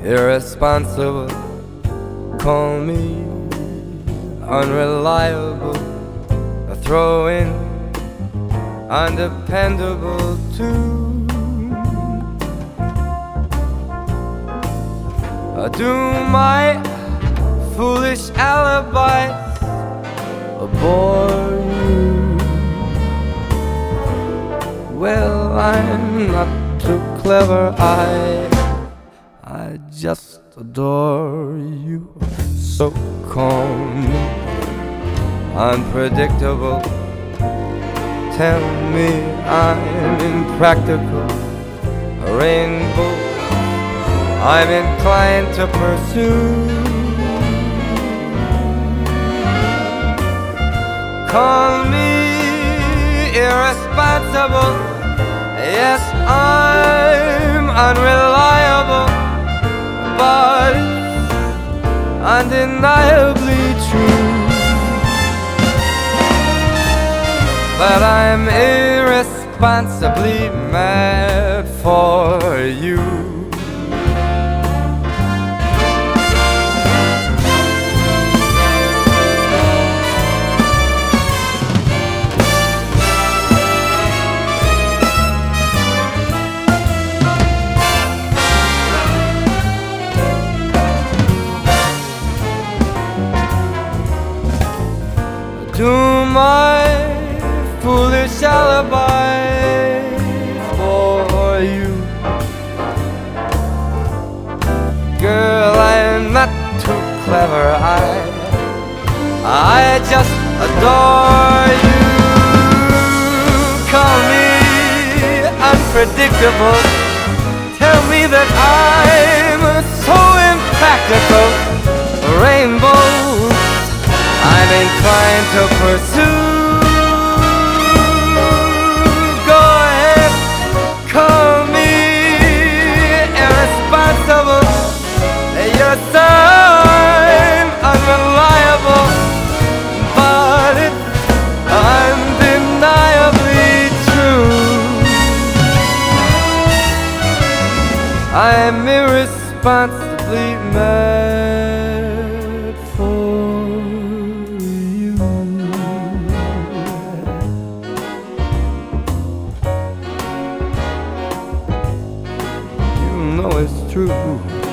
irresponsible, call me unreliable, a throw-in, undependable too. Do my foolish alibis bore you? Well, I'm not too clever, I just adore you. So calm, unpredictable, tell me I'm impractical, a rainbow I'm inclined to pursue. Call me irresponsible, yes, I'm unreliable, but undeniably true. But I'm irresponsibly mad for you. Do my foolish alibi for you. Girl, I'm not too clever, I just adore you. Call me unpredictable, tell me that I'm so impractical, rainbows I'm inclined to pursue. Go ahead, call me irresponsible, yes, I'm unreliable, but it's undeniably true. I'm irresponsibly mad for you. You know it's true.